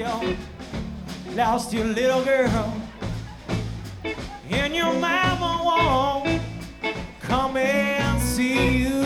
you lost your little girl, and your mama won't come and see you.